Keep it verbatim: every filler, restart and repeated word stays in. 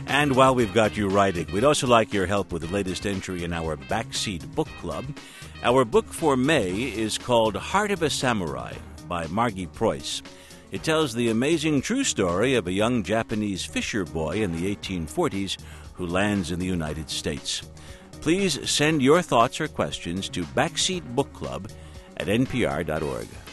And while we've got you writing, we'd also like your help with the latest entry in our Backseat Book Club. Our book for May is called Heart of a Samurai by Margie Preuss. It tells the amazing true story of a young Japanese fisher boy in the eighteen forties who lands in the United States. Please send your thoughts or questions to backseat book club at n p r dot org.